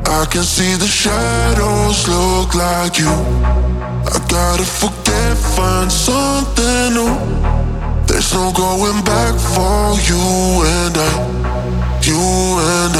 I can see the shadows look like you. I gotta forget, find something new. There's no going back for you and I, you and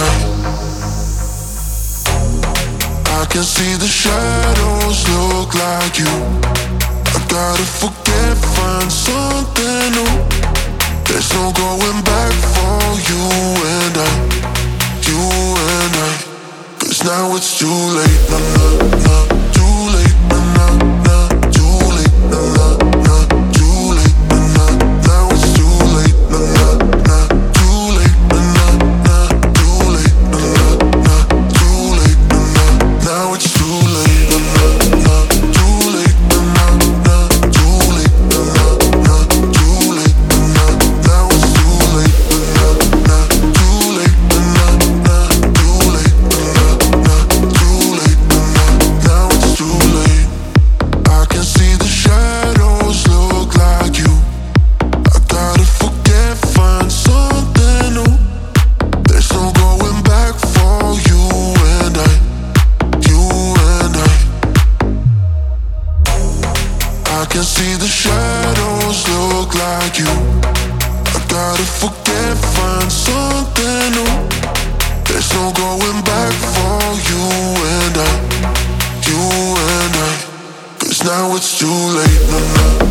I can see the shadows look like you. I gotta forget, find something new. There's no going back for you and I, you and I. 'Cause now it's too late, nah, nah, nah. Too late, nah, nah, nah. Too late, nah, nah, nah. Too late, nah, nah. Now it's too late, nah, nah, nah. Too late, nah, nah, nah. Too late, nah, nah, nah. Too late, nah, nah. Now it's too late, nah, nah, nah. Too late, nah, nah, nah. Too late, nah, nah, nah. Too late, nah, nah. Now it's too late, nah, nah, nah. Too late, nah, nah, nah. Too late, nah, nah, nah. Too late, nah, nah. Now it's too late. I can see the shadows look like you. I gotta forget, find something new. There's no going back for you and I, you and I can see the shadows look like you. I gotta forget, find something new. There's no going back for you and I, you and I. 'Cause now it's too late, nah, nah.